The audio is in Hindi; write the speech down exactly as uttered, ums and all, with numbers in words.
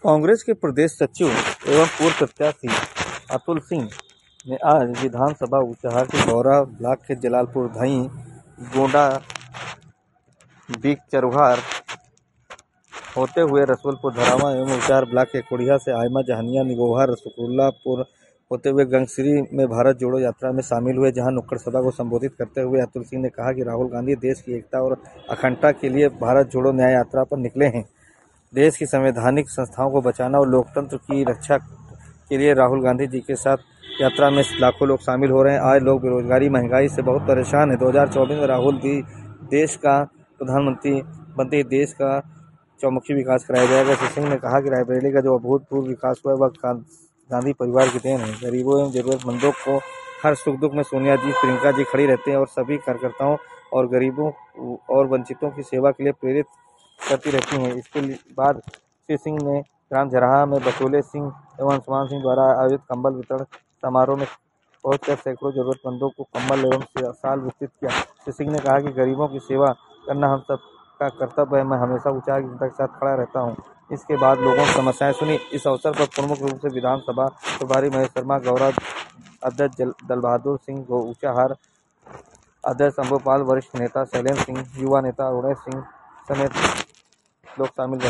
कांग्रेस के प्रदेश सचिव एवं पूर्व प्रत्याशी अतुल सिंह ने आज विधानसभा ऊंचाहार के गौरा ब्लॉक के जलालपुर धई, गोंडा, बीक चरुहार होते हुए रसूलपुर धरावा एवं ऊंचाहार ब्लॉक के कोड़िया से आयमा जहानिया निगोहा रसगुल्लापुर होते हुए गंगसिरी में भारत जोड़ो यात्रा में शामिल हुए, जहां नुक्कड़ सभा को संबोधित करते हुए अतुल सिंह ने कहा कि राहुल गांधी देश की एकता और अखंडता के लिए भारत जोड़ो न्याय यात्रा पर निकले हैं। देश की संवैधानिक संस्थाओं को बचाना और लोकतंत्र की रक्षा के लिए राहुल गांधी जी के साथ यात्रा में लाखों लोग शामिल हो रहे हैं। आज लोग बेरोजगारी, महंगाई से बहुत परेशान हैं। दो हज़ार चौबीस में राहुल जी देश का प्रधानमंत्री बनते देश का चौमुखी विकास कराया जाएगा। श्री सिंह ने कहा कि रायबरेली का जो अभूतपूर्व विकास हुआ है वह गांधी परिवार की देन है। गरीबों एवं जरूरतमंदों को हर सुख दुख में सोनिया जी, प्रियंका जी खड़ी रहते हैं और सभी कार्यकर्ताओं और गरीबों और वंचितों की सेवा के लिए प्रेरित करती रहती हैं। इसके बाद श्री सिंह ने ग्राम झराहा में बचोले सिंह एवं अंशुमान सिंह द्वारा आयोजित कंबल वितरण समारोह में पहुंचकर सैकड़ों जरूरतमंदों को कंबल एवं शाल वितरित किया। श्री सिंह ने कहा कि गरीबों की सेवा करना हम सब का कर्तव्य है। मैं हमेशा ऊंचाहार की जनता के साथ खड़ा रहता हूं। इसके बाद लोगों की समस्याएं सुनी। इस अवसर पर प्रमुख रूप से विधानसभा प्रभारी महेश शर्मा, गौरा अध्यक्ष दल बहादुर सिंह, ऊंचाहार अध्यक्ष अम्बोपाल, वरिष्ठ नेता शैलेंद्र सिंह, युवा नेता अरुणेश सिंह समेत लोग शामिल रहे।